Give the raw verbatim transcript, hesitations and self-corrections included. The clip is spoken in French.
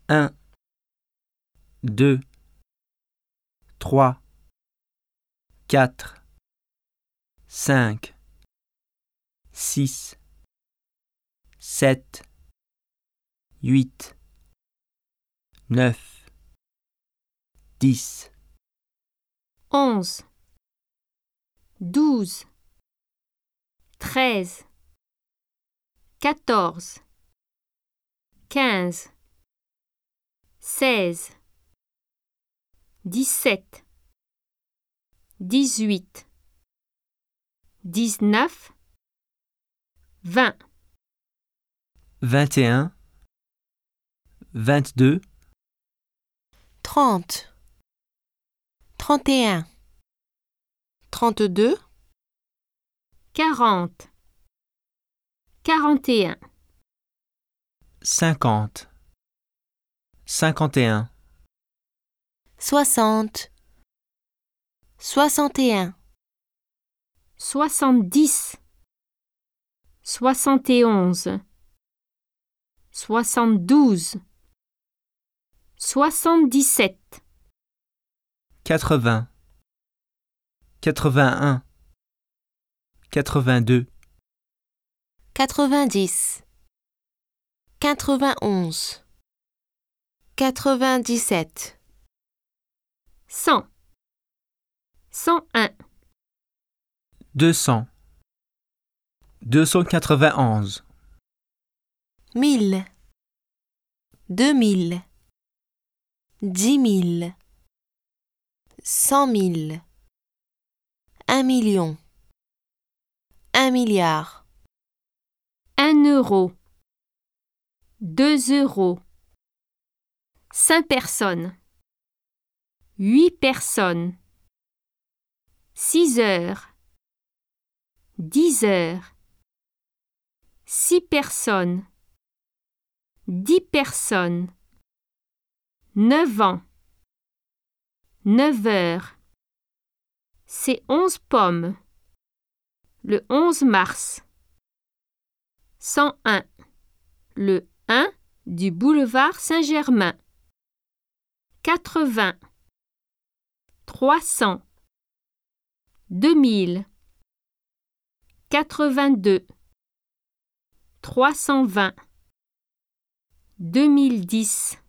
un, deux, trois, quatre, cinq, six, sept, huit, neuf, dix, onze, douze, treize, quatorze, quinze, seize, dix-sept, dix-huit, dix-neuf, vingt, vingt et un, vingt-deux, trente, trente et un, trente-deux, quarante, quarante et un, cinquante, cinquante et un, soixante, soixante et un, soixante-dix, soixante et onze, soixante-douze, soixante-dix-sept, quatre-vingts, quatre-vingt-un, quatre-vingt-deux, quatre-vingt-dix, quatre-vingt-onze, quatre-vingt-dix-sept, cent, cent un, deux cents, deux cent quatre-vingt-onze, mille, deux mille, dix mille, cent mille, un million, un milliard, un euro, deux euros, cinq personnes, huit personnes, six heures, dix heures, six personnes, dix personnes, neuf ans, neuf heures, c'est onze pommes, le onze mars, cent un, le un du boulevard Saint-Germain, quatre-vingts, trois cents, deux mille, quatre-vingt-deux, trois cent vingt, deux mille dix.